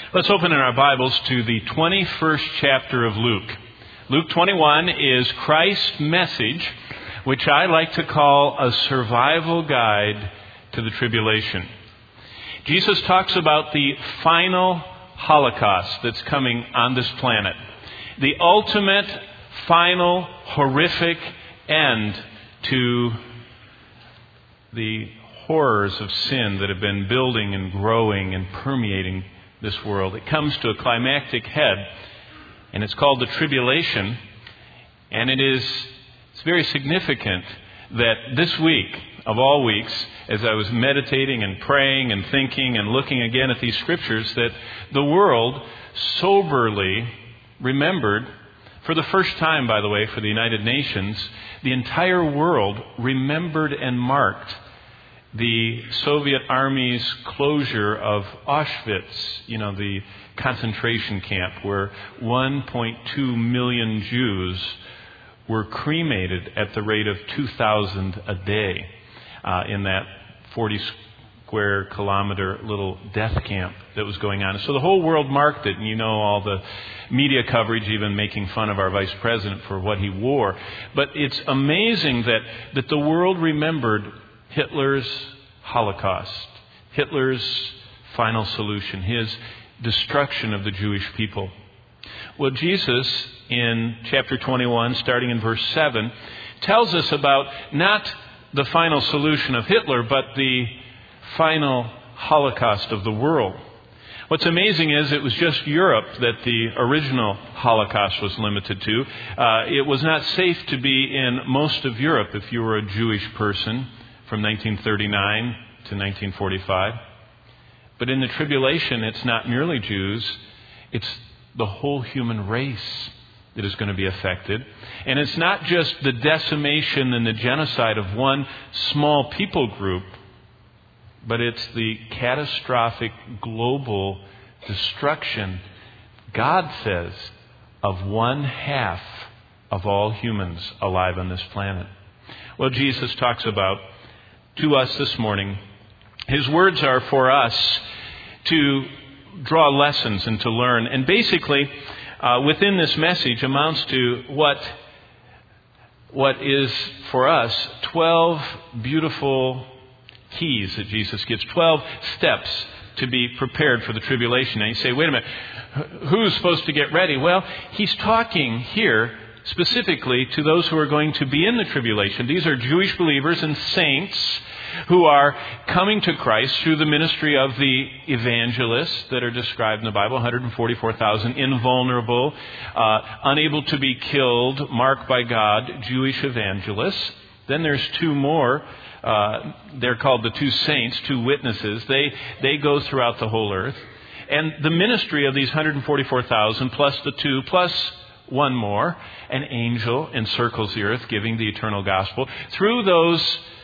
Let's open in our Bibles to the 21st chapter of Luke. Luke 21 is Christ's message, which I like to call a survival guide to the tribulation. Jesus talks about the final Holocaust that's coming on this planet. The ultimate, final, horrific end to the horrors of sin that have been building and growing and permeating this world. It comes to a climactic head, and it's called the tribulation. And it's very significant that this week, of all weeks, as I was meditating and praying and thinking and looking again at these scriptures, that the world soberly remembered, for the first time, by the way, for the United Nations, the entire world remembered and marked the Soviet Army's closure of Auschwitz, the concentration camp where 1.2 million Jews were cremated at the rate of 2,000 a day in that 40 square kilometer little death camp that was going on. So the whole world marked it, and all the media coverage even making fun of our vice president for what he wore. But it's amazing that the world remembered Hitler's Holocaust, Hitler's final solution, his destruction of the Jewish people. Well, Jesus, in chapter 21, starting in verse 7, tells us about not the final solution of Hitler, but the final Holocaust of the world. What's amazing is it was just Europe that the original Holocaust was limited to. It was not safe to be in most of Europe if you were a Jewish person from 1939 to 1945. But in the tribulation, it's not merely Jews, it's the whole human race that is going to be affected. And it's not just the decimation and the genocide of one small people group, but it's the catastrophic global destruction, God says, of 1/2 of all humans alive on this planet. Well, Jesus talks about to us this morning. His words are for us to draw lessons and to learn. And basically, within this message amounts to what is for us 12 beautiful keys that Jesus gives, 12 steps to be prepared for the tribulation. And you say, wait a minute, who's supposed to get ready? Well, he's talking here specifically to those who are going to be in the tribulation. These are Jewish believers and saints who are coming to Christ through the ministry of the evangelists that are described in the Bible, 144,000 invulnerable, unable to be killed, marked by God, Jewish evangelists. Then there's two more. They're called the two saints, two witnesses. They go throughout the whole earth. And the ministry of these 144,000 plus the two plus one more, an angel encircles the earth giving the eternal gospel. Through those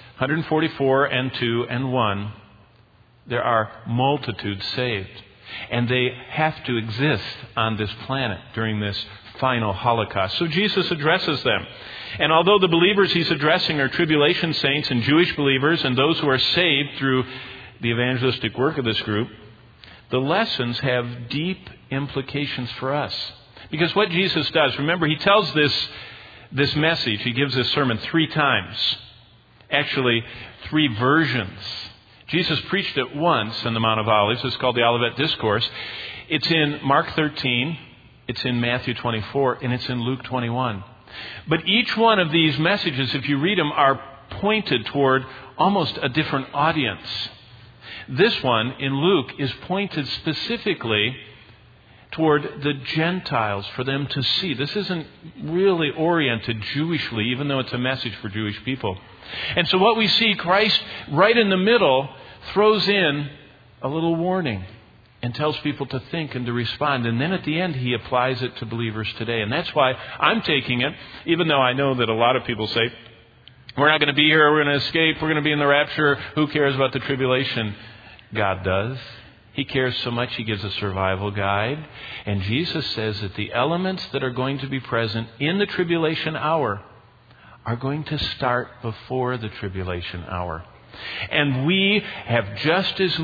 144 and 2 and 1, there are multitudes saved. And they have to exist on this planet during this final Holocaust. So Jesus addresses them. And although the believers he's addressing are tribulation saints and Jewish believers and those who are saved through the evangelistic work of this group, the lessons have deep implications for us. Because what Jesus does, remember, he tells this message, he gives this sermon 3 times. Actually, 3 versions. Jesus preached it once on the Mount of Olives. It's called the Olivet Discourse. It's in Mark 13, it's in Matthew 24, and it's in Luke 21. But each one of these messages, if you read them, are pointed toward almost a different audience. This one in Luke is pointed specifically toward the Gentiles, for them to see. This isn't really oriented Jewishly, even though it's a message for Jewish people. And so what we see, Christ right in the middle throws in a little warning and tells people to think and to respond. And then at the end, he applies it to believers today. And that's why I'm taking it, even though I know that a lot of people say, we're not going to be here, we're going to escape, we're going to be in the rapture, who cares about the tribulation? God does. He cares so much, he gives a survival guide. And Jesus says that the elements that are going to be present in the tribulation hour are going to start before the tribulation hour. And we have just as much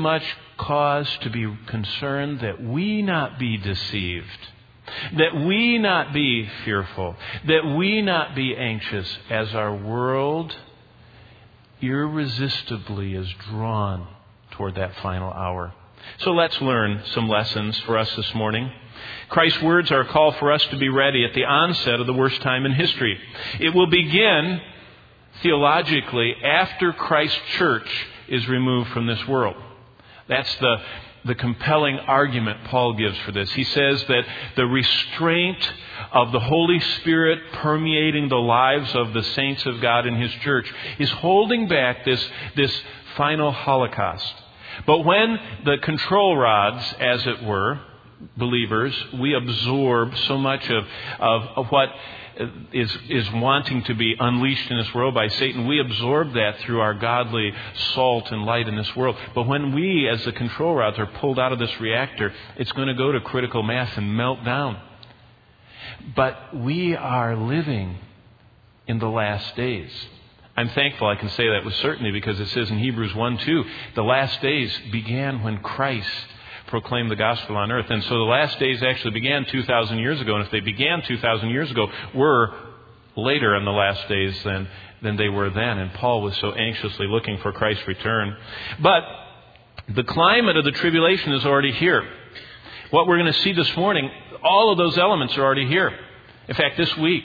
cause to be concerned that we not be deceived, that we not be fearful, that we not be anxious as our world irresistibly is drawn toward that final hour. So let's learn some lessons for us this morning. Christ's words are a call for us to be ready at the onset of the worst time in history. It will begin theologically after Christ's church is removed from this world. That's the compelling argument Paul gives for this. He says that the restraint of the Holy Spirit permeating the lives of the saints of God in His church is holding back this final Holocaust. But when the control rods, as it were, believers, we absorb so much of what is wanting to be unleashed in this world by Satan. We absorb that through our godly salt and light in this world. But when we, as the control rods, are pulled out of this reactor, it's going to go to critical mass and melt down. But we are living in the last days. I'm thankful I can say that with certainty because it says in Hebrews 1:2, the last days began when Christ proclaim the gospel on earth. And so the last days actually began 2,000 years ago. And if they began 2,000 years ago, we're later in the last days than they were then. And Paul was so anxiously looking for Christ's return. But the climate of the tribulation is already here. What we're going to see this morning, all of those elements are already here. In fact, this week,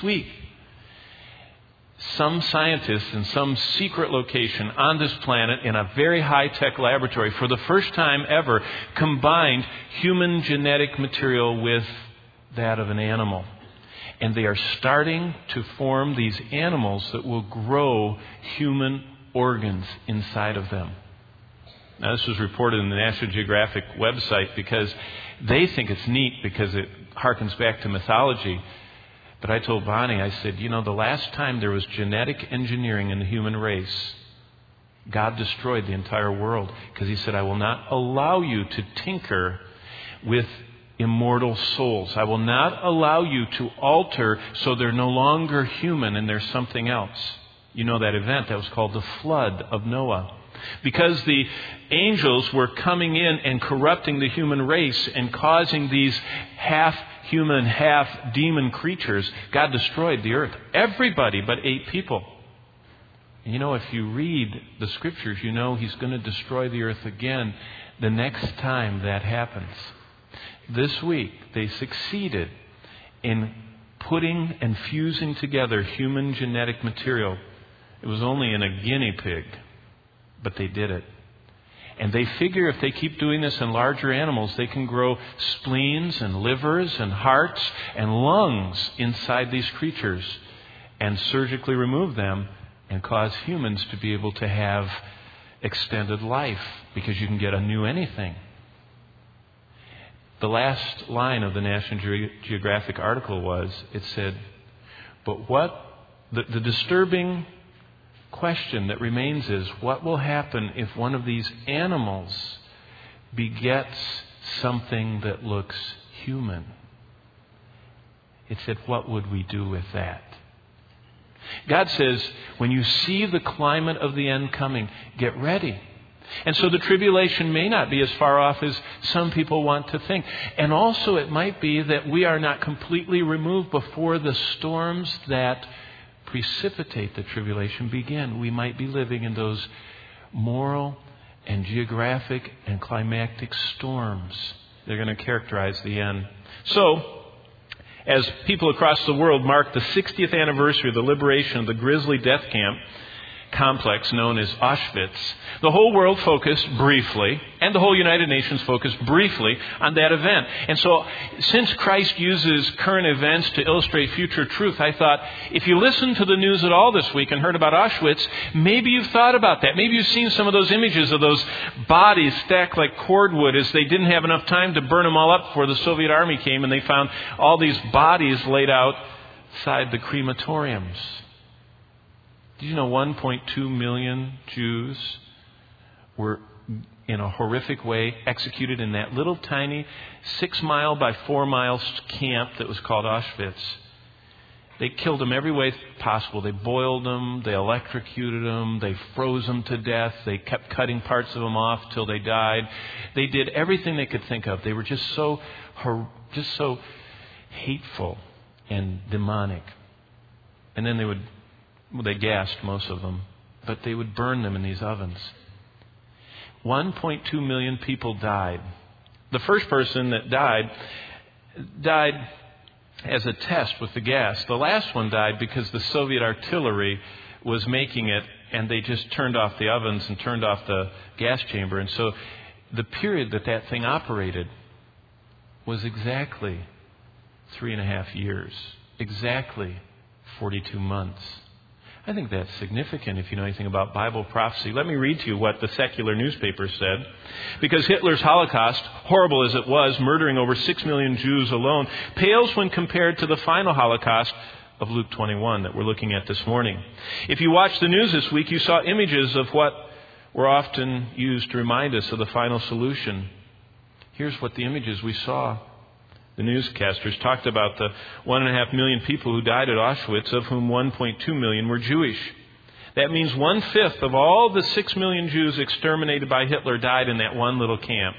some scientists in some secret location on this planet in a very high-tech laboratory for the first time ever combined human genetic material with that of an animal. And they are starting to form these animals that will grow human organs inside of them. Now, this was reported in the National Geographic website because they think it's neat because it harkens back to mythology. But I told Bonnie, I said, the last time there was genetic engineering in the human race, God destroyed the entire world. Because He said, I will not allow you to tinker with immortal souls. I will not allow you to alter so they're no longer human and they're something else. You know that event, that was called the flood of Noah. Because the angels were coming in and corrupting the human race and causing these half-human, half-demon creatures, God destroyed the earth. Everybody but 8 people. And if you read the Scriptures, He's going to destroy the earth again the next time that happens. This week, they succeeded in putting and fusing together human genetic material. It was only in a guinea pig, but they did it. And they figure if they keep doing this in larger animals, they can grow spleens and livers and hearts and lungs inside these creatures and surgically remove them and cause humans to be able to have extended life because you can get a new anything. The last line of the National Geographic article it said, but what the disturbing question that remains is, what will happen if one of these animals begets something that looks human? It said, what would we do with that? God says, when you see the climate of the end coming, get ready. And so the tribulation may not be as far off as some people want to think. And also it might be that we are not completely removed before the storms that precipitate the tribulation begin. We might be living in those moral and geographic and climactic storms. They're going to characterize the end. So, as people across the world mark the 60th anniversary of the liberation of the grisly death camp complex known as Auschwitz, the whole world focused briefly, and the whole United Nations focused briefly on that event. And so, since Christ uses current events to illustrate future truth, I thought, if you listened to the news at all this week and heard about Auschwitz, maybe you've thought about that. Maybe you've seen some of those images of those bodies stacked like cordwood as they didn't have enough time to burn them all up before the Soviet army came and they found all these bodies laid outside the crematoriums. Did you know 1.2 million Jews were in a horrific way executed in that little tiny 6-mile by 4-mile camp that was called Auschwitz? They killed them every way possible. They boiled them, they electrocuted them, they froze them to death, they kept cutting parts of them off till they died. They did everything they could think of. They were just so hateful and demonic. And then they gassed most of them, but they would burn them in these ovens. 1.2 million people died. The first person that died as a test with the gas. The last one died because the Soviet artillery was making it, and they just turned off the ovens and turned off the gas chamber. And so the period that thing operated was exactly 3.5 years, exactly 42 months. I think that's significant if you know anything about Bible prophecy. Let me read to you what the secular newspapers said. Because Hitler's Holocaust, horrible as it was, murdering over 6 million Jews alone, pales when compared to the final Holocaust of Luke 21 that we're looking at this morning. If you watched the news this week, you saw images of what were often used to remind us of the final solution. Here's what the images we saw. The newscasters talked about the 1.5 million people who died at Auschwitz, of whom 1.2 million were Jewish. That means 1/5 of all the 6 million Jews exterminated by Hitler died in that one little camp.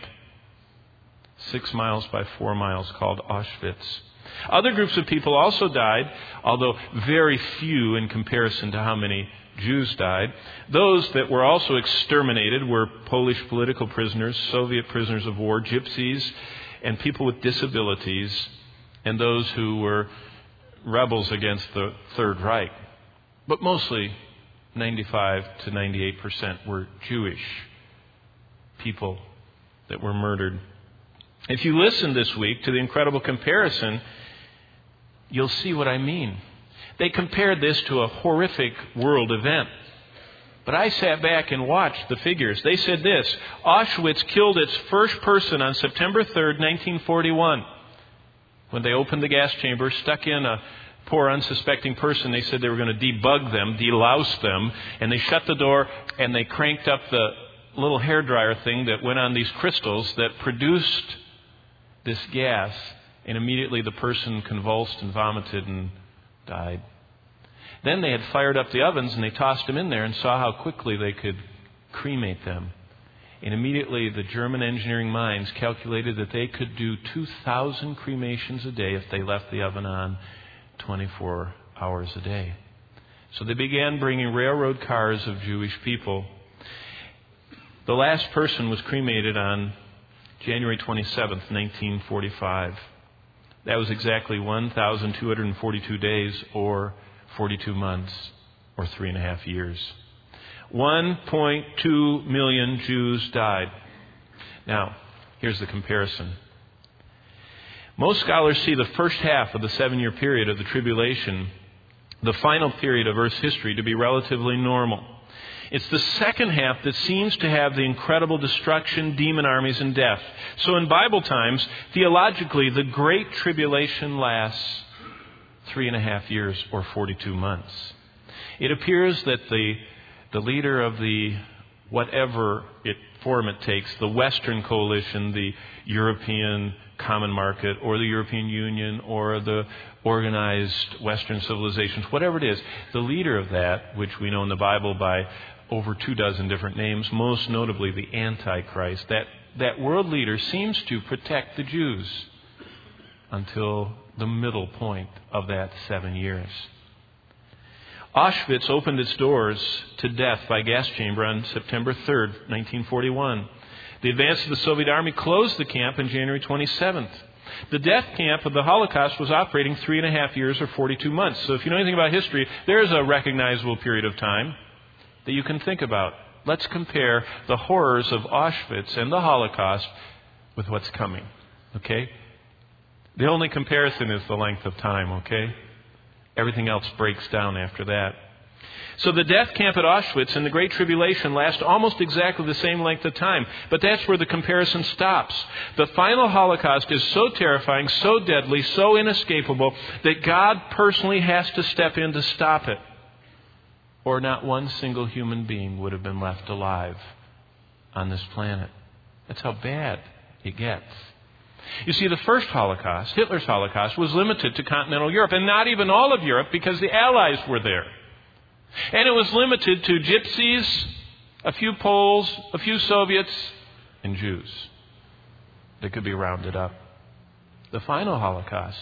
6 miles by 4 miles, called Auschwitz. Other groups of people also died, although very few in comparison to how many Jews died. Those that were also exterminated were Polish political prisoners, Soviet prisoners of war, gypsies, and people with disabilities, and those who were rebels against the Third Reich. But mostly 95 to 98% were Jewish people that were murdered. If you listen this week to the incredible comparison, you'll see what I mean. They compared this to a horrific world event. But I sat back and watched the figures. They said this: Auschwitz killed its first person on September 3rd, 1941. When they opened the gas chamber, stuck in a poor unsuspecting person, they said they were going to debug them, delouse them, and they shut the door and they cranked up the little hairdryer thing that went on these crystals that produced this gas, and immediately the person convulsed and vomited and died. Then they had fired up the ovens and they tossed them in there and saw how quickly they could cremate them. And immediately the German engineering minds calculated that they could do 2,000 cremations a day if they left the oven on 24 hours a day. So they began bringing railroad cars of Jewish people. The last person was cremated on January 27th, 1945. That was exactly 1,242 days, or 42 months, or 3.5 years. 1.2 million Jews died. Now, here's the comparison. Most scholars see the first half of the 7-year period of the tribulation, the final period of Earth's history, to be relatively normal. It's the second half that seems to have the incredible destruction, demon armies, and death. So in Bible times, theologically, the Great Tribulation lasts 3.5 years, or 42 months. It appears that the leader of the whatever form it takes, the Western Coalition, the European Common Market, or the European Union, or the organized Western civilizations, whatever it is, the leader of that, which we know in the Bible by over 24 different names, most notably the Antichrist, that world leader seems to protect the Jews until the middle point of that 7 years. Auschwitz opened its doors to death by gas chamber on September 3rd, 1941. The advance of the Soviet Army closed the camp on January 27th. The death camp of the Holocaust was operating 3.5 years, or 42 months. So if you know anything about history, there's a recognizable period of time that you can think about. Let's compare the horrors of Auschwitz and the Holocaust with what's coming. Okay? The only comparison is the length of time, okay? Everything else breaks down after that. So the death camp at Auschwitz and the Great Tribulation last almost exactly the same length of time. But that's where the comparison stops. The final Holocaust is so terrifying, so deadly, so inescapable that God personally has to step in to stop it. Or not one single human being would have been left alive on this planet. That's how bad it gets. You see, the first Holocaust, Hitler's Holocaust, was limited to continental Europe, and not even all of Europe because the Allies were there. And it was limited to gypsies, a few Poles, a few Soviets, and Jews that could be rounded up. The final Holocaust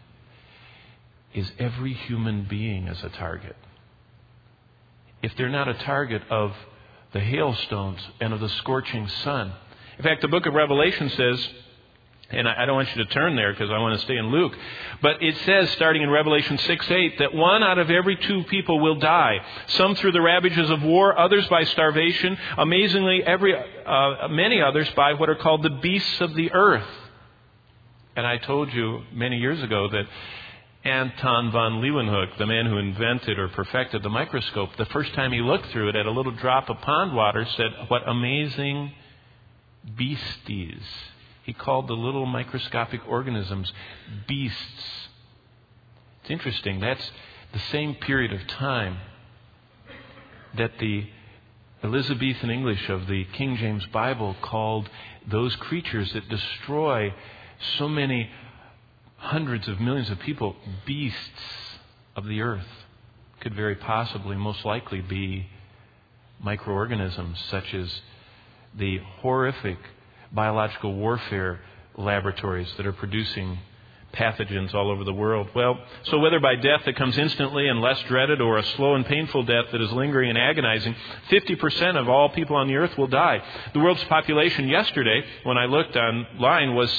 is every human being as a target. If they're not a target of the hailstones and of the scorching sun. In fact, the book of Revelation says, and I don't want you to turn there because I want to stay in Luke, but it says, starting in Revelation 6:8, that 1 out of every 2 people will die. Some through the ravages of war, others by starvation. Amazingly, many others by what are called the beasts of the earth. And I told you many years ago that Anton von Leeuwenhoek, the man who invented or perfected the microscope, the first time he looked through it at a little drop of pond water, said, "What amazing beasties." He called the little microscopic organisms beasts. It's interesting. That's the same period of time that the Elizabethan English of the King James Bible called those creatures that destroy so many hundreds of millions of people beasts of the earth. Could very possibly, most likely, be microorganisms such as the horrific biological warfare laboratories that are producing pathogens all over the world. Well, so whether by death that comes instantly and less dreaded or a slow and painful death that is lingering and agonizing, 50% of all people on the earth will die. The world's population yesterday, when I looked online, was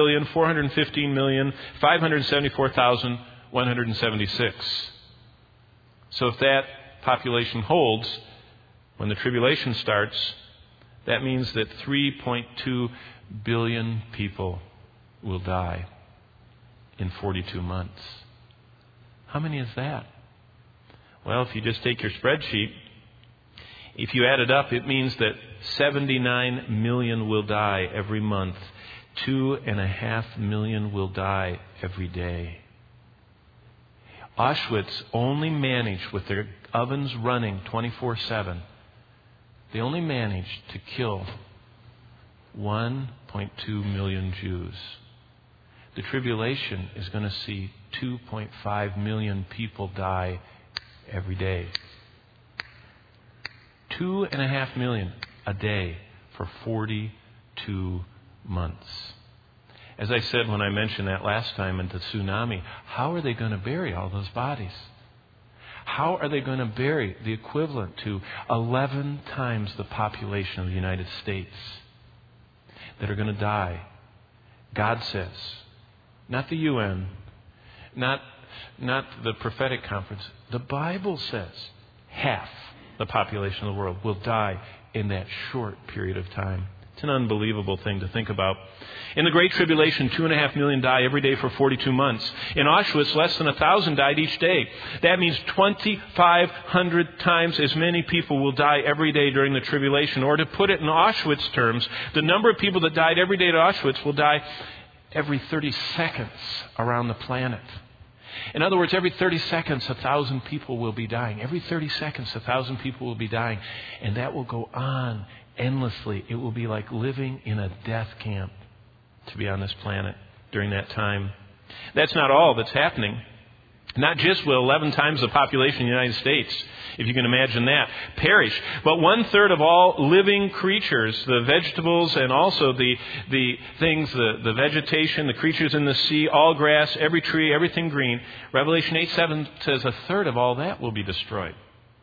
6,415,574,176. So if that population holds, when the tribulation starts, that means that 3.2 billion people will die in 42 months. How many is that? Well, if you just take your spreadsheet, if you add it up, it means that 79 million will die every month. 2.5 million will die every day. Auschwitz only managed, with their ovens running 24/7, they only managed to kill 1.2 million Jews. The tribulation is going to see 2.5 million people die every day. 2.5 million a day for 42 months. As I said when I mentioned that last time in the tsunami, how are they going to bury all those bodies? How are they going to bury the equivalent to 11 times the population of the United States that are going to die? God says, not the UN, not the prophetic conference. The Bible says half the population of the world will die in that short period of time. It's an unbelievable thing to think about. In the Great Tribulation, 2.5 million die every day for 42 months. In Auschwitz, less than 1,000 died each day. That means 2,500 times as many people will die every day during the tribulation. Or to put it in Auschwitz terms, the number of people that died every day at Auschwitz will die every 30 seconds around the planet. In other words, every 30 seconds, 1,000 people will be dying. Every 30 seconds, 1,000 people will be dying. And that will go on endlessly. It will be like living in a death camp to be on this planet during that time. That's not all that's happening. Not just will 11 times the population of the United States, if you can imagine that, perish, but 1/3 of all living creatures, the vegetables and also the things, the vegetation, the creatures in the sea, all grass, every tree, everything green. Revelation 8:7 says 1/3 of all that will be destroyed.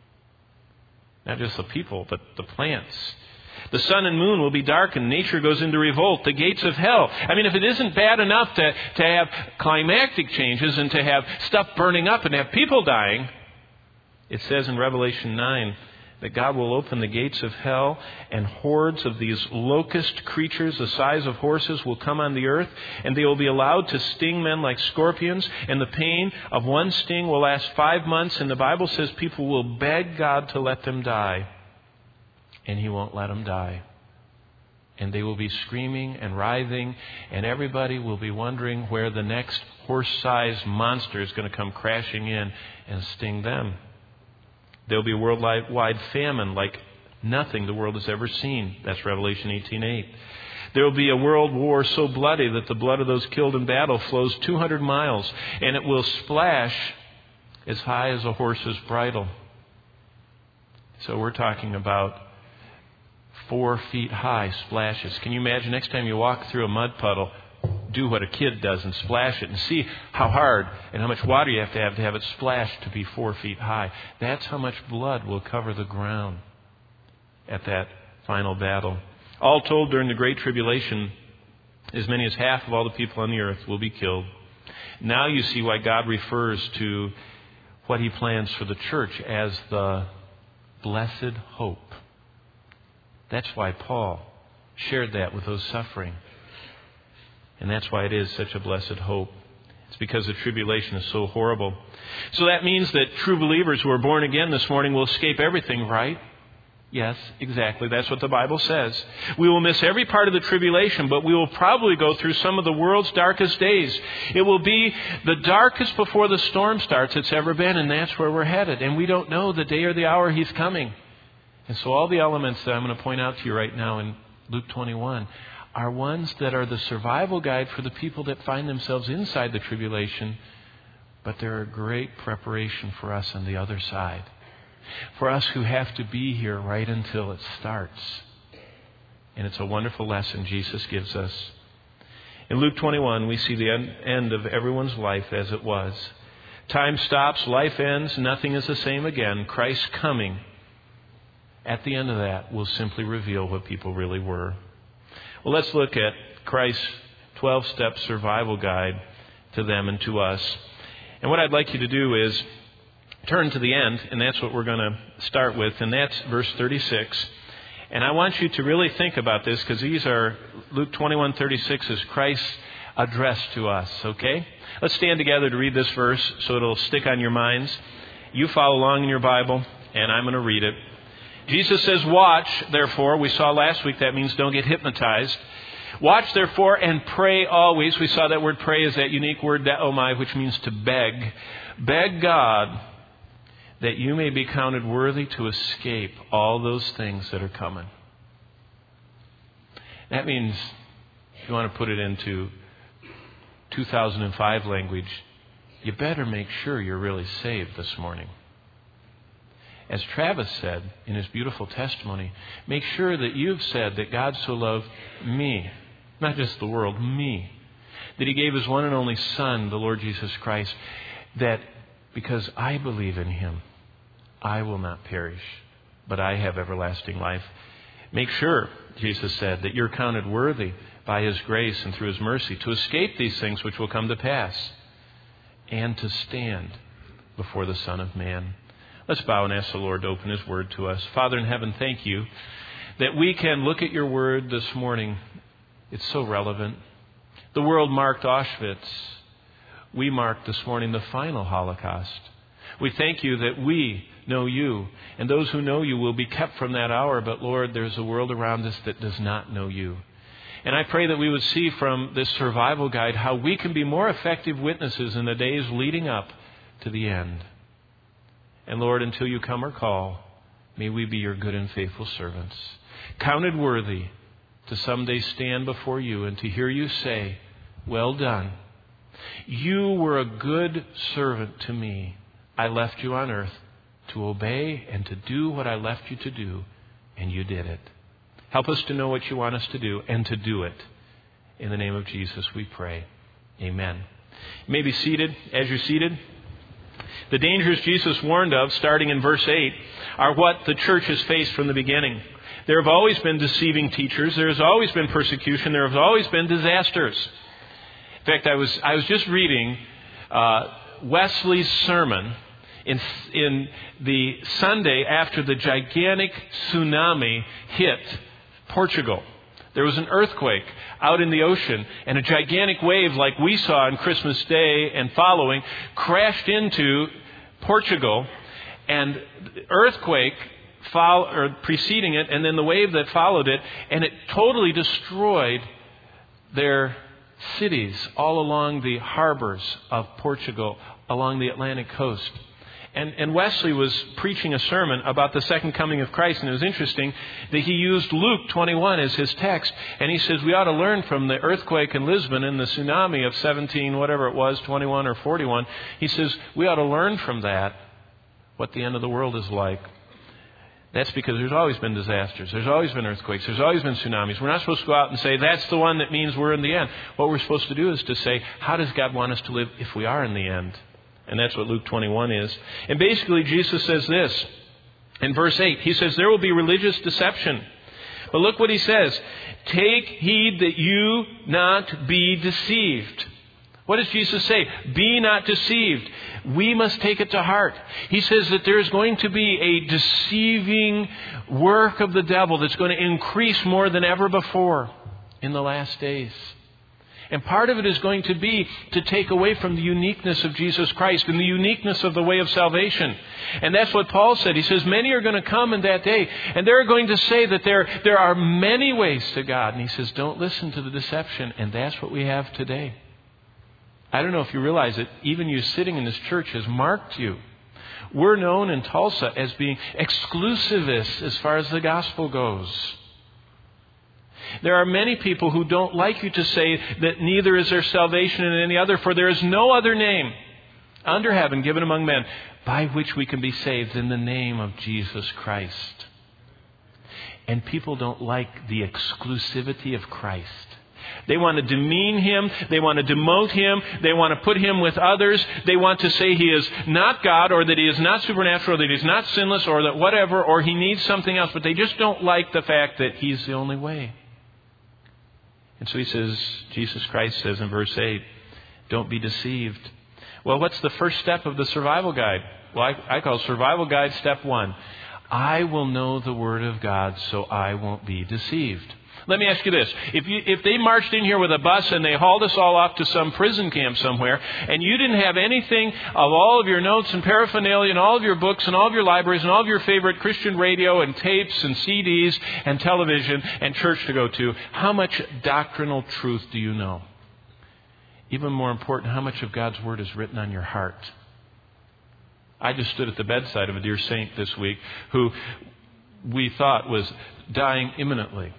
Not just the people, but the plants. The sun and moon will be darkened. Nature goes into revolt. The gates of hell. I mean, if it isn't bad enough to have climactic changes and to have stuff burning up and have people dying, it says in Revelation 9 that God will open the gates of hell and hordes of these locust creatures the size of horses will come on the earth, and they will be allowed to sting men like scorpions, and the pain of one sting will last 5 months, and the Bible says people will beg God to let them die. And He won't let them die. And they will be screaming and writhing, and everybody will be wondering where the next horse-sized monster is going to come crashing in and sting them. There will be a worldwide famine like nothing the world has ever seen. That's Revelation 18:8. There will be a world war so bloody that the blood of those killed in battle flows 200 miles, and it will splash as high as a horse's bridle. So we're talking about 4 feet high splashes. Can you imagine next time you walk through a mud puddle, do what a kid does and splash it and see how hard and how much water you have to have it splashed to be 4 feet high. That's how much blood will cover the ground at that final battle. All told, during the Great Tribulation, as many as half of all the people on the earth will be killed. Now you see why God refers to what He plans for the church as the blessed hope. That's why Paul shared that with those suffering. And that's why it is such a blessed hope. It's because the tribulation is so horrible. So that means that true believers who are born again this morning will escape everything, right? Yes, exactly. That's what the Bible says. We will miss every part of the tribulation, but we will probably go through some of the world's darkest days. It will be the darkest before the storm starts it's ever been, and that's where we're headed. And we don't know the day or the hour He's coming. And so all the elements that I'm going to point out to you right now in Luke 21 are ones that are the survival guide for the people that find themselves inside the tribulation, but they're a great preparation for us on the other side. For us who have to be here right until it starts. And it's a wonderful lesson Jesus gives us. In Luke 21, we see the end of everyone's life as it was. Time stops, life ends, nothing is the same again. Christ's coming, at the end of that, will simply reveal what people really were. Well, let's look at Christ's 12-step survival guide to them and to us. And what I'd like you to do is turn to the end, and that's what we're going to start with, and that's verse 36. And I want you to really think about this, because these are Luke 21:36 is Christ's address to us, okay? Let's stand together to read this verse so it'll stick on your minds. You follow along in your Bible, and I'm going to read it. Jesus says, watch, therefore. We saw last week that means don't get hypnotized. Watch, therefore, and pray always. We saw that word pray is that unique word, daomai, which means to beg. Beg God that you may be counted worthy to escape all those things that are coming. That means, if you want to put it into 2005 language, you better make sure you're really saved this morning. As Travis said in his beautiful testimony, make sure that you've said that God so loved me, not just the world, me, that He gave His one and only Son, the Lord Jesus Christ, that because I believe in Him, I will not perish, but I have everlasting life. Make sure, Jesus said, that you're counted worthy by His grace and through His mercy to escape these things which will come to pass and to stand before the Son of Man. Let's bow and ask the Lord to open His Word to us. Father in heaven, thank You that we can look at Your Word this morning. It's so relevant. The world marked Auschwitz. We marked this morning the final Holocaust. We thank You that we know You, and those who know You will be kept from that hour. But Lord, there's a world around us that does not know You. And I pray that we would see from this survival guide how we can be more effective witnesses in the days leading up to the end. And Lord, until You come or call, may we be Your good and faithful servants, counted worthy to someday stand before You and to hear You say, well done. You were a good servant to me. I left you on earth to obey and to do what I left you to do, and you did it. Help us to know what You want us to do and to do it. In the name of Jesus we pray. Amen. You may be seated. As you're seated, the dangers Jesus warned of, starting in verse 8, are what the church has faced from the beginning. There have always been deceiving teachers. There has always been persecution. There have always been disasters. In fact, I was just reading Wesley's sermon in the Sunday after the gigantic tsunami hit Portugal. There was an earthquake out in the ocean, and a gigantic wave like we saw on Christmas Day and following crashed into Portugal, and the earthquake preceding it, and then the wave that followed it, and it totally destroyed their cities all along the harbors of Portugal, along the Atlantic coast. And Wesley was preaching a sermon about the second coming of Christ, and it was interesting that he used Luke 21 as his text, and he says we ought to learn from the earthquake in Lisbon and the tsunami of 21 or 41. He says we ought to learn from that what the end of the world is like. That's because there's always been disasters. There's always been earthquakes. There's always been tsunamis. We're not supposed to go out and say, that's the one that means we're in the end. What we're supposed to do is to say, how does God want us to live if we are in the end? And that's what Luke 21 is. And basically, Jesus says this. In verse 8, he says, there will be religious deception. But look what he says. Take heed that you not be deceived. What does Jesus say? Be not deceived. We must take it to heart. He says that there is going to be a deceiving work of the devil that's going to increase more than ever before in the last days. And part of it is going to be to take away from the uniqueness of Jesus Christ and the uniqueness of the way of salvation. And that's what Paul said. He says, many are going to come in that day, and they're going to say that there are many ways to God. And he says, don't listen to the deception. And that's what we have today. I don't know if you realize it, even you sitting in this church has marked you. We're known in Tulsa as being exclusivists as far as the gospel goes. There are many people who don't like you to say that neither is there salvation in any other, for there is no other name under heaven given among men by which we can be saved in the name of Jesus Christ. And people don't like the exclusivity of Christ. They want to demean Him. They want to demote Him. They want to put Him with others. They want to say He is not God, or that He is not supernatural, or that He is not sinless, or that whatever, or He needs something else. But they just don't like the fact that He's the only way. And so He says, Jesus Christ says in verse 8, don't be deceived. Well, what's the first step of the survival guide? Well, I call survival guide step 1. I will know the Word of God so I won't be deceived. Let me ask you this. If they marched in here with a bus and they hauled us all off to some prison camp somewhere, and you didn't have anything of all of your notes and paraphernalia and all of your books and all of your libraries and all of your favorite Christian radio and tapes and CDs and television and church to go to, how much doctrinal truth do you know? Even more important, how much of God's Word is written on your heart? I just stood at the bedside of a dear saint this week who we thought was dying imminently.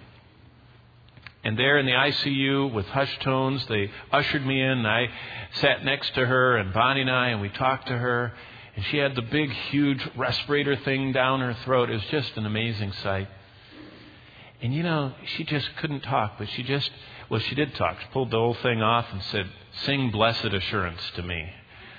And there in the ICU with hushed tones, they ushered me in, and I sat next to her, and Bonnie and I, and we talked to her. And she had the big, huge respirator thing down her throat. It was just an amazing sight. And you know, she just couldn't talk, but she did talk. She pulled the whole thing off and said, "Sing Blessed Assurance to me."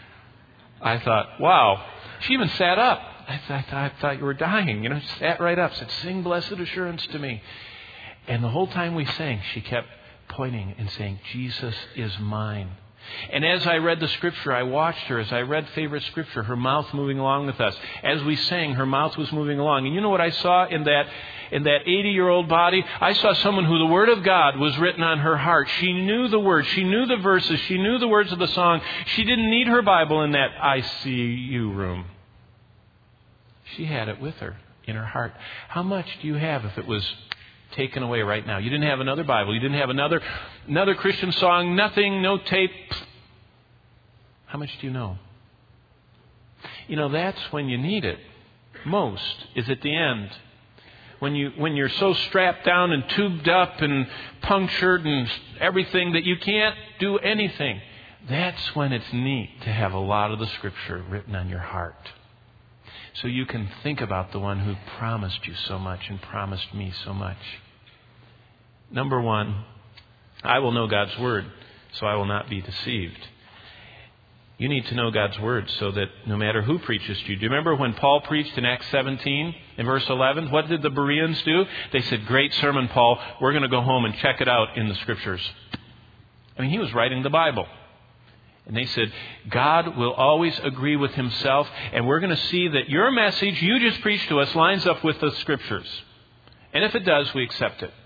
I thought, wow. She even sat up. I thought you were dying. She sat right up, said, "Sing Blessed Assurance to me." And the whole time we sang, she kept pointing and saying, "Jesus is mine." And as I read the Scripture, I watched her. As I read favorite Scripture, her mouth moving along with us. As we sang, her mouth was moving along. And you know what I saw in that 80-year-old body? I saw someone who the Word of God was written on her heart. She knew the words. She knew the verses. She knew the words of the song. She didn't need her Bible in that ICU room. She had it with her in her heart. How much do you have if it was taken away right now? You didn't have another Bible. You didn't have another Christian song. Nothing, no tape. How much do you know? That's when you need it most, is at the end. When you're so strapped down and tubed up and punctured and everything that you can't do anything. That's when it's neat to have a lot of the Scripture written on your heart. So you can think about the one who promised you so much and promised me so much. Number 1, I will know God's Word, so I will not be deceived. You need to know God's Word so that no matter who preaches to you. Do you remember when Paul preached in Acts 17 in verse 11? What did the Bereans do? They said, "Great sermon, Paul. We're going to go home and check it out in the Scriptures." He was writing the Bible. And they said, God will always agree with Himself, and we're going to see that your message you just preached to us lines up with the Scriptures. And if it does, we accept it.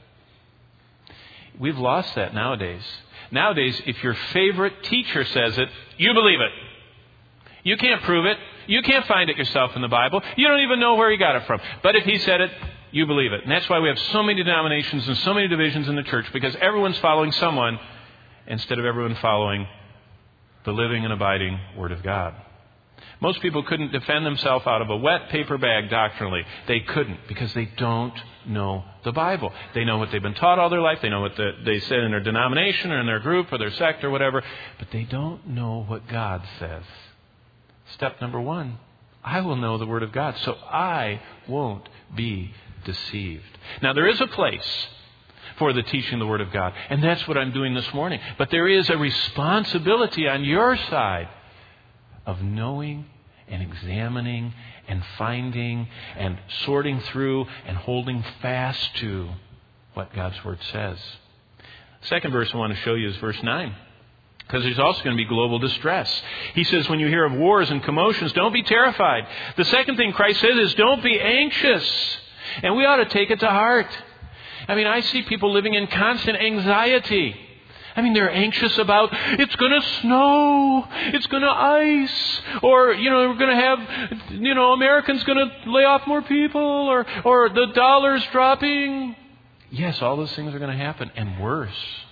We've lost that nowadays. Nowadays, if your favorite teacher says it, you believe it. You can't prove it. You can't find it yourself in the Bible. You don't even know where he got it from. But if he said it, you believe it. And that's why we have so many denominations and so many divisions in the church, because everyone's following someone instead of everyone following the living and abiding Word of God. Most people couldn't defend themselves out of a wet paper bag doctrinally. They couldn't because they don't know the Bible. They know what they've been taught all their life. They know what they said in their denomination or in their group or their sect or whatever. But they don't know what God says. Step number 1, I will know the Word of God so I won't be deceived. Now, there is a place for the teaching of the Word of God, and that's what I'm doing this morning. But there is a responsibility on your side of knowing and examining and finding and sorting through and holding fast to what God's Word says. The second verse I want to show you is verse 9. Because there's also going to be global distress. He says, when you hear of wars and commotions, don't be terrified. The second thing Christ says is, don't be anxious. And we ought to take it to heart. I mean, I see people living in constant anxiety. I mean, they're anxious about, it's going to snow, it's going to ice, or, we're going to have, Americans going to lay off more people, or the dollar's dropping. Yes, all those things are going to happen, and worse.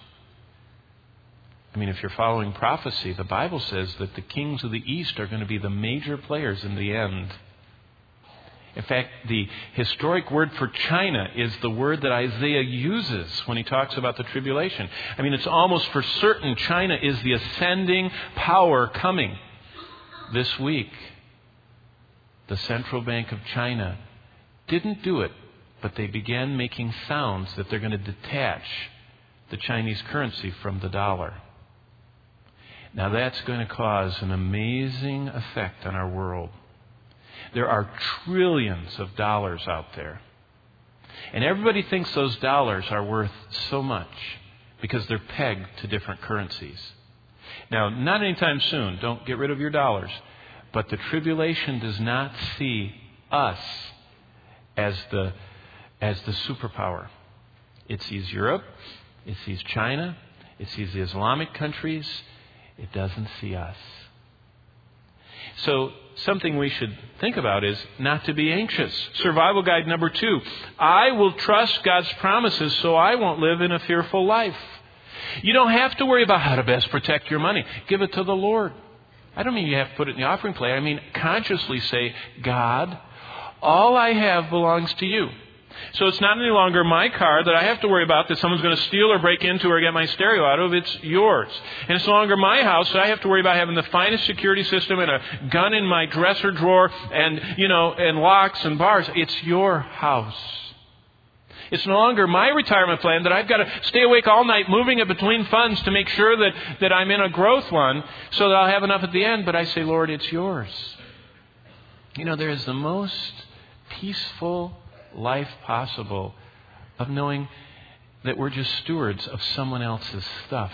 I mean, if you're following prophecy, the Bible says that the kings of the East are going to be the major players in the end. In fact, the historic word for China is the word that Isaiah uses when he talks about the tribulation. I mean, it's almost for certain China is the ascending power coming this week. The Central Bank of China didn't do it, but they began making sounds that they're going to detach the Chinese currency from the dollar. Now, that's going to cause an amazing effect on our world. There are trillions of dollars out there. And everybody thinks those dollars are worth so much because they're pegged to different currencies. Now, not anytime soon. Don't get rid of your dollars. But the tribulation does not see us as the superpower. It sees Europe. It sees China. It sees the Islamic countries. It doesn't see us. So something we should think about is not to be anxious. Survival guide number 2. I will trust God's promises so I won't live in a fearful life. You don't have to worry about how to best protect your money. Give it to the Lord. I don't mean you have to put it in the offering plate. I mean consciously say, God, all I have belongs to you. So it's not any longer my car that I have to worry about that someone's going to steal or break into or get my stereo out of. It's yours. And it's no longer my house that I have to worry about having the finest security system and a gun in my dresser drawer and, and locks and bars. It's your house. It's no longer my retirement plan that I've got to stay awake all night moving it between funds to make sure that I'm in a growth one so that I'll have enough at the end. But I say, Lord, it's yours. There is the most peaceful life possible of knowing that we're just stewards of someone else's stuff.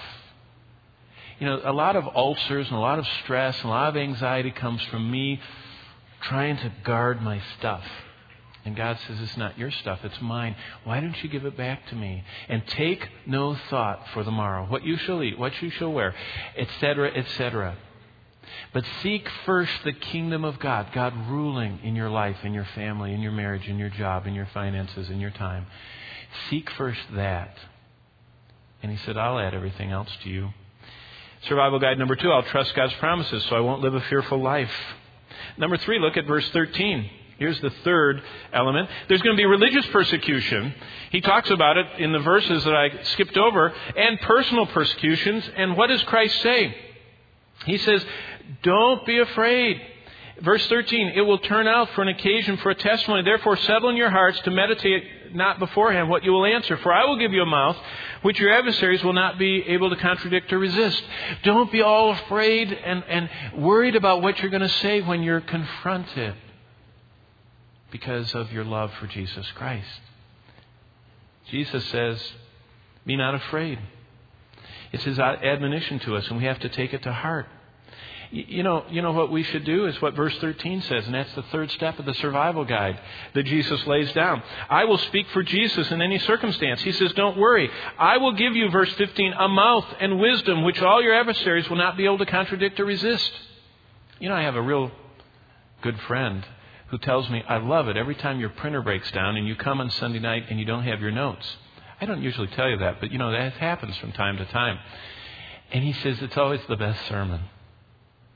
A lot of ulcers and a lot of stress and a lot of anxiety comes from me trying to guard my stuff. And God says, it's not your stuff, it's mine. Why don't you give it back to me? And take no thought for the morrow, what you shall eat, what you shall wear, etc., etc. But seek first the kingdom of God, God ruling in your life, in your family, in your marriage, in your job, in your finances, in your time. Seek first that. And He said, I'll add everything else to you. Survival guide number 2, I'll trust God's promises so I won't live a fearful life. Number 3, look at verse 13. Here's the third element. There's going to be religious persecution. He talks about it in the verses that I skipped over, and personal persecutions. And what does Christ say? He says, don't be afraid. Verse 13, it will turn out for an occasion for a testimony. Therefore, settle in your hearts to meditate not beforehand what you will answer. For I will give you a mouth which your adversaries will not be able to contradict or resist. Don't be all afraid and worried about what you're going to say when you're confronted because of your love for Jesus Christ. Jesus says, be not afraid. It's His admonition to us, and we have to take it to heart. You know what we should do is what verse 13 says, and that's the third step of the survival guide that Jesus lays down. I will speak for Jesus in any circumstance. He says, don't worry. I will give you, verse 15, a mouth and wisdom which all your adversaries will not be able to contradict or resist. I have a real good friend who tells me, I love it every time your printer breaks down and you come on Sunday night and you don't have your notes. I don't usually tell you that, but that happens from time to time. And he says, it's always the best sermon.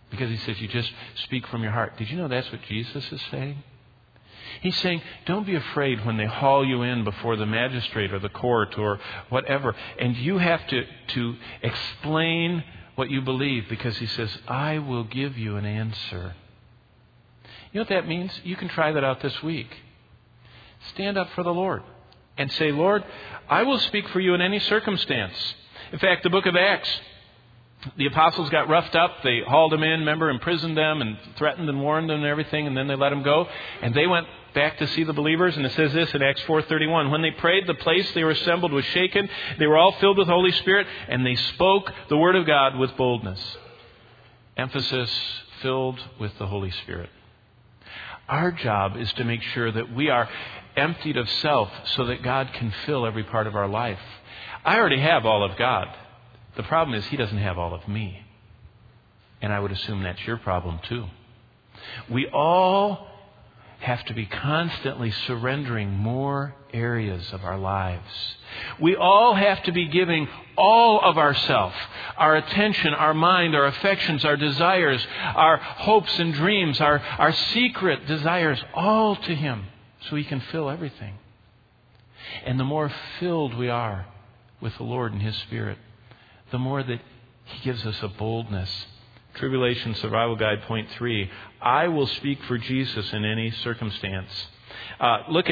Because he says you just speak from your heart. Did you know that's what Jesus is saying? He's saying, don't be afraid when they haul you in before the magistrate or the court or whatever. And you have to explain what you believe, because he says, I will give you an answer. You know what that means? You can try that out this week. Stand up for the Lord and say, Lord, I will speak for you in any circumstance. In fact, the book of Acts, the apostles got roughed up. They hauled them in, imprisoned them and threatened and warned them and everything. And then they let them go. And they went back to see the believers. And it says this in Acts 4:31. When they prayed, the place they were assembled was shaken. They were all filled with the Holy Spirit. And they spoke the word of God with boldness. Emphasis, filled with the Holy Spirit. Our job is to make sure that we are emptied of self so that God can fill every part of our life. I already have all of God. The problem is He doesn't have all of me. And I would assume that's your problem too. We all have to be constantly surrendering more areas of our lives. We all have to be giving all of ourself, our attention, our mind, our affections, our desires, our hopes and dreams, our secret desires, all to Him so He can fill everything. And the more filled we are with the Lord and His Spirit, the more that He gives us a boldness. Tribulation Survival Guide, point 3. I will speak for Jesus in any circumstance. Look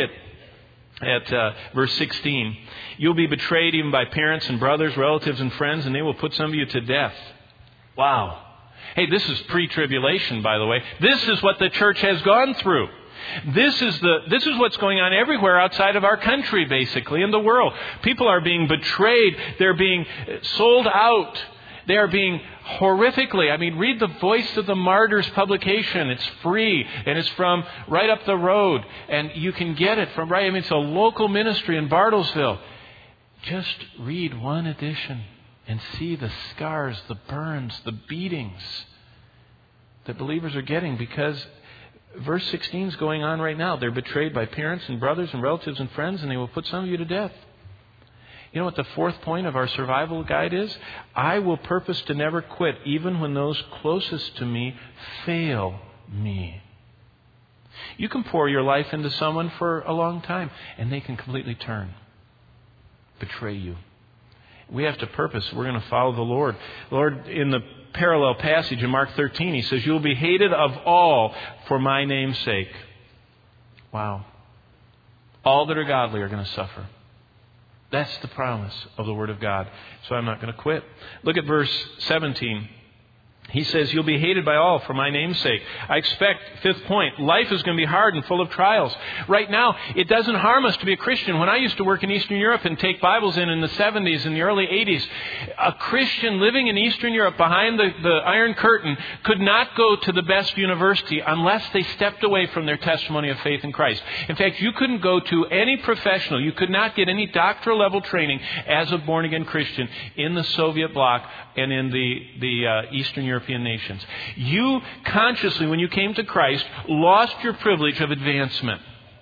at verse 16. You'll be betrayed even by parents and brothers, relatives and friends, and they will put some of you to death. Wow. Hey, this is pre-tribulation, by the way. This is what the church has gone through. This is what's going on everywhere outside of our country, basically, in the world. People are being betrayed. They're being sold out. They are being horrifically. Read the Voice of the Martyrs publication. It's free, and it's from right up the road. And you can get it from it's a local ministry in Bartlesville. Just read one edition and see the scars, the burns, the beatings that believers are getting because verse 16 is going on right now. They're betrayed by parents and brothers and relatives and friends, and they will put some of you to death. You know what the fourth point of our survival guide is? I will purpose to never quit, even when those closest to me fail me. You can pour your life into someone for a long time, and they can completely turn, betray you. We have to purpose. We're going to follow the Lord. Lord, in the parallel passage in Mark 13, He says, you'll be hated of all for my name's sake. Wow. All that are godly are going to suffer. That's the promise of the Word of God. So I'm not going to quit. Look at verse 17. He says, you'll be hated by all for my name's sake. I expect, fifth point, life is going to be hard and full of trials. Right now, it doesn't harm us to be a Christian. When I used to work in Eastern Europe and take Bibles in the 70s and the early 80s, a Christian living in Eastern Europe behind the Iron Curtain could not go to the best university unless they stepped away from their testimony of faith in Christ. In fact, you couldn't go to any professional. You could not get any doctoral level training as a born-again Christian in the Soviet bloc and in the Eastern European nations. You consciously, when you came to Christ, lost your privilege of advancement.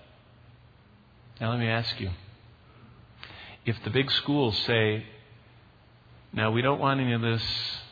Now let me ask you, if the big schools say, now we don't want any of this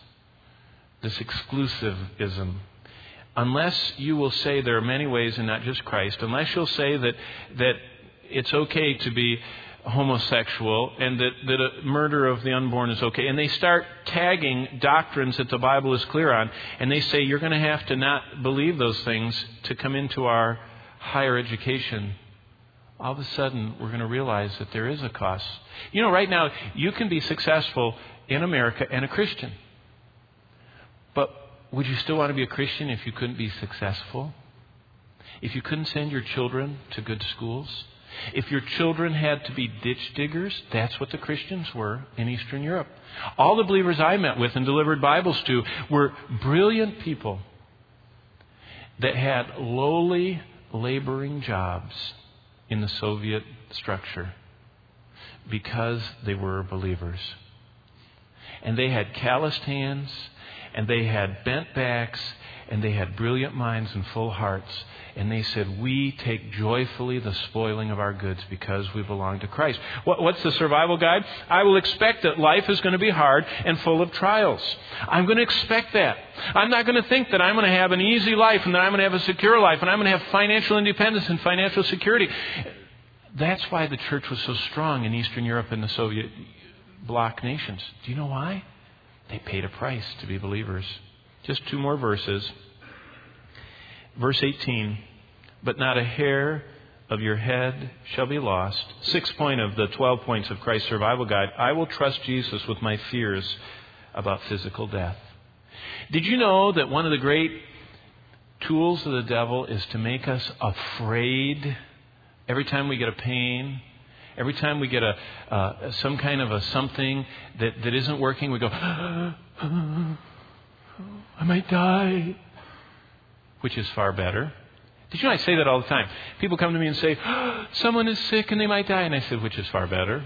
exclusivism, unless you will say there are many ways and not just Christ, unless you'll say that it's okay to be homosexual and that a murder of the unborn is okay. And they start tagging doctrines that the Bible is clear on. And they say you're going to have to not believe those things to come into our higher education. All of a sudden, we're going to realize that there is a cost. You know, right now, you can be successful in America and a Christian. But would you still want to be a Christian if you couldn't be successful? If you couldn't send your children to good schools? If your children had to be ditch diggers, that's what the Christians were in Eastern Europe. All the believers I met with and delivered Bibles to were brilliant people that had lowly laboring jobs in the Soviet structure because they were believers. And they had calloused hands and they had bent backs, and they had brilliant minds and full hearts. And they said, we take joyfully the spoiling of our goods because we belong to Christ. What's the survival guide? I will expect that life is going to be hard and full of trials. I'm going to expect that. I'm not going to think that I'm going to have an easy life and that I'm going to have a secure life and I'm going to have financial independence and financial security. That's why the church was so strong in Eastern Europe and the Soviet bloc nations. Do you know why? They paid a price to be believers. Just 2 more verses. Verse 18, but not a hair of your head shall be lost. 6th point of the 12 points of Christ's survival guide. I will trust Jesus with my fears about physical death. Did you know that one of the great tools of the devil is to make us afraid every time we get a pain? Every time we get some kind of a something that isn't working, we go, I might die. Which is far better. Did you know I say that all the time? People come to me and say, someone is sick and they might die. And I said, which is far better?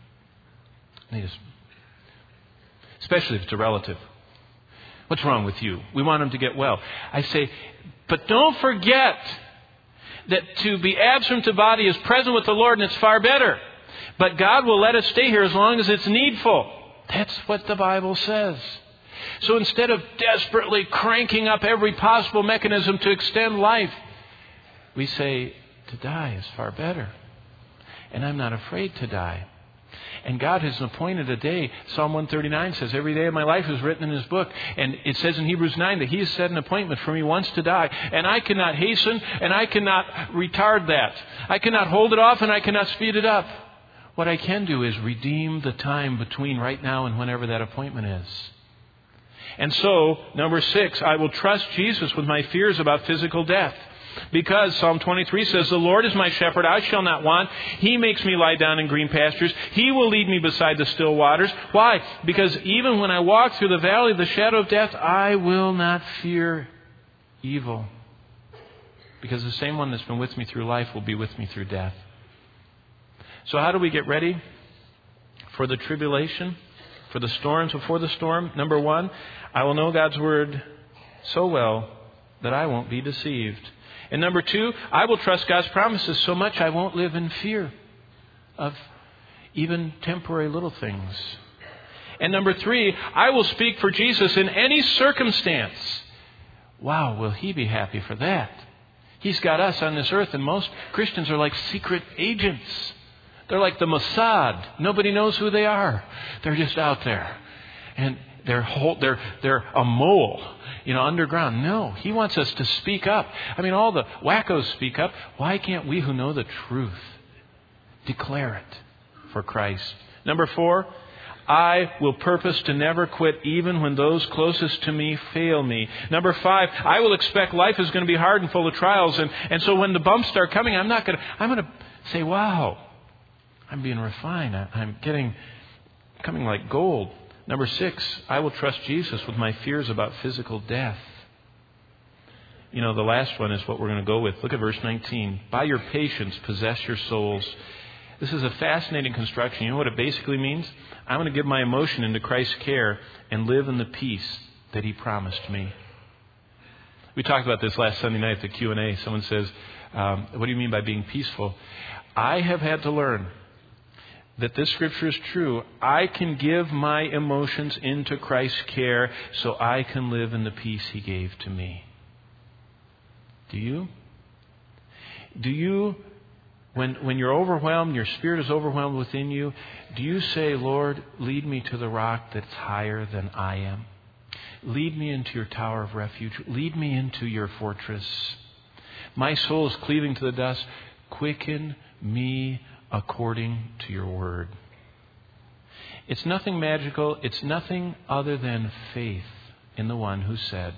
Especially if it's a relative. What's wrong with you? We want them to get well. I say, but don't forget that to be absent to body is present with the Lord, and it's far better. But God will let us stay here as long as it's needful. That's what the Bible says. So instead of desperately cranking up every possible mechanism to extend life, we say, to die is far better. And I'm not afraid to die. And God has appointed a day. Psalm 139 says, every day of my life is written in His book. And it says in Hebrews 9 that He has set an appointment for me once to die. And I cannot hasten and I cannot retard that. I cannot hold it off and I cannot speed it up. What I can do is redeem the time between right now and whenever that appointment is. And so, number 6, I will trust Jesus with my fears about physical death. Because Psalm 23 says, the Lord is my shepherd, I shall not want. He makes me lie down in green pastures. He will lead me beside the still waters. Why? Because even when I walk through the valley of the shadow of death, I will not fear evil. Because the same one that's been with me through life will be with me through death. So how do we get ready for the tribulation? For the storms before the storm? Number 1, I will know God's Word so well that I won't be deceived. And number 2, I will trust God's promises so much I won't live in fear of even temporary little things. And number 3, I will speak for Jesus in any circumstance. Wow, will He be happy for that? He's got us on this earth, and most Christians are like secret agents. They're like the Mossad. Nobody knows who they are. They're just out there. And they're a mole, underground. No, He wants us to speak up. I mean, all the wackos speak up. Why can't we who know the truth declare it for Christ? Number 4, I will purpose to never quit even when those closest to me fail me. Number 5, I will expect life is going to be hard and full of trials. And so when the bumps start coming, I'm going to say, wow, I'm being refined. I'm coming like gold. Number 6, I will trust Jesus with my fears about physical death. The last one is what we're going to go with. Look at verse 19. By your patience, possess your souls. This is a fascinating construction. You know what it basically means? I'm going to give my emotion into Christ's care and live in the peace that He promised me. We talked about this last Sunday night at the Q&A. Someone says, what do you mean by being peaceful? I have had to learn that this scripture is true. I can give my emotions into Christ's care so I can live in the peace He gave to me. Do you? Do you, when you're overwhelmed, your spirit is overwhelmed within you, do you say, Lord, lead me to the rock that's higher than I am? Lead me into your tower of refuge. Lead me into your fortress. My soul is cleaving to the dust. Quicken me according to your word. It's nothing magical. It's nothing other than faith in the one who said,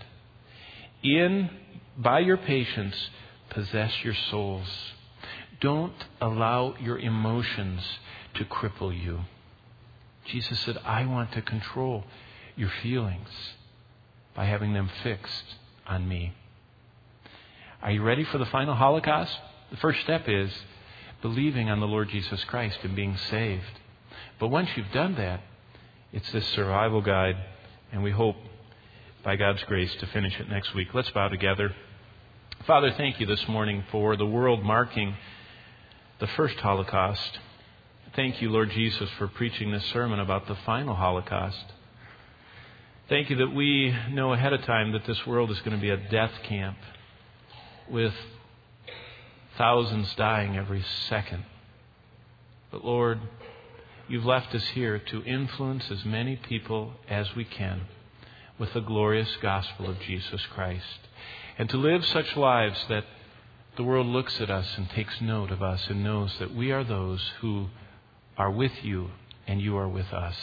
by your patience, possess your souls. Don't allow your emotions to cripple you. Jesus said, I want to control your feelings by having them fixed on me. Are you ready for the final Holocaust? The first step is believing on the Lord Jesus Christ and being saved. But once you've done that, it's this survival guide, and we hope by God's grace, to finish it next week. Let's bow together. Father, thank you this morning for the world marking the first Holocaust. Thank you, Lord Jesus, for preaching this sermon about the final Holocaust. Thank you that we know ahead of time that this world is going to be a death camp with thousands dying every second. But Lord, you've left us here to influence as many people as we can with the glorious gospel of Jesus Christ, and to live such lives that the world looks at us and takes note of us and knows that we are those who are with you and you are with us.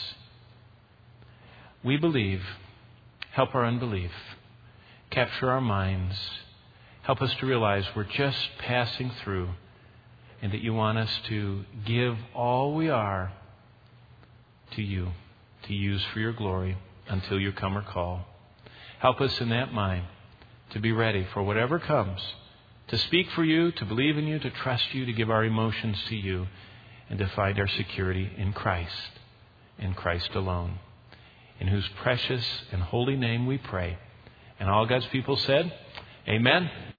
We believe. Help our unbelief. Capture our minds. Help us to realize we're just passing through, and that you want us to give all we are to you, to use for your glory until you come or call. Help us in that mind to be ready for whatever comes, to speak for you, to believe in you, to trust you, to give our emotions to you, and to find our security in Christ alone, in whose precious and holy name we pray. And all God's people said, Amen.